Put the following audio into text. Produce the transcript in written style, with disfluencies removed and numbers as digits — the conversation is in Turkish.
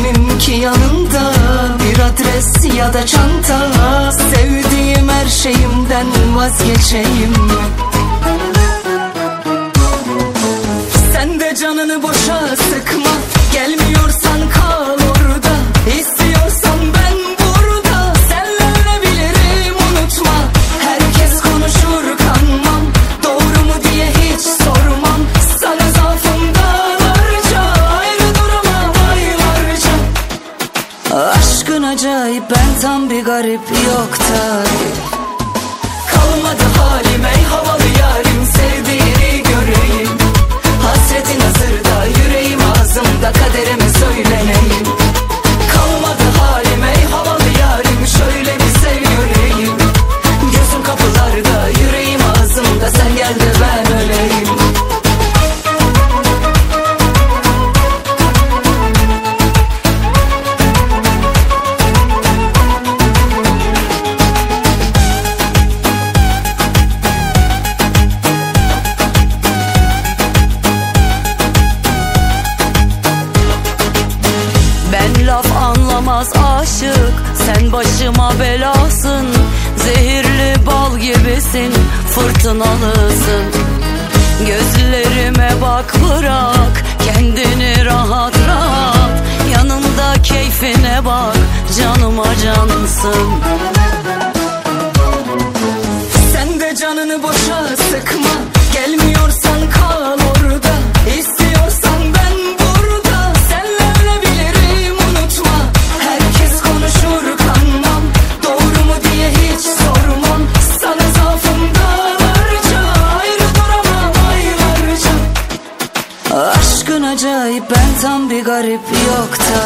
Sevemem ki yanında bir adres ya da çanta. Sevdiğim her şeyimden vazgeçeyim mi? Sen de canını boşa sıkma, gelmiyorsan kal orada. İstiyorsan ben burada, senle ölebilirim unutma. Herkes konuşur kanmam, doğru mu diye hiç sormam. Sana zaafım dağlarca, ayrı duramam aylarca. Aşkın acayip, ben tam bir garip, yok tarif. Kalmadı halim ey havalı yarim, sevdiğini göreyim. Hasretin hazırda, yüreğim ağzımda, kaderime söyleneyim. Kalmadı halim ey havalı yarim, şöyle bir sev yüreğim. Gözüm kapılarda, yüreğim ağzımda, sen gel de ben öleyim. Ben laf anlamaz aşık, sen başıma belasın. Zehirli bal gibisin, fırtınalısın. Gözlerime bak, bırak kendini rahat rahat. Yanında keyfine bak, canıma cansın. Sen de canını boşa sıkma, gelmiyorsan kal orada. İstiyorsan ben burada, senle ölebilirim unutma. Herkes konuşur kanmam, doğru mu diye hiç sormam. Sana zaafım dağlarca, ayrı duramam aylarca. Aşkın acayip, ben tam bir garip, yok da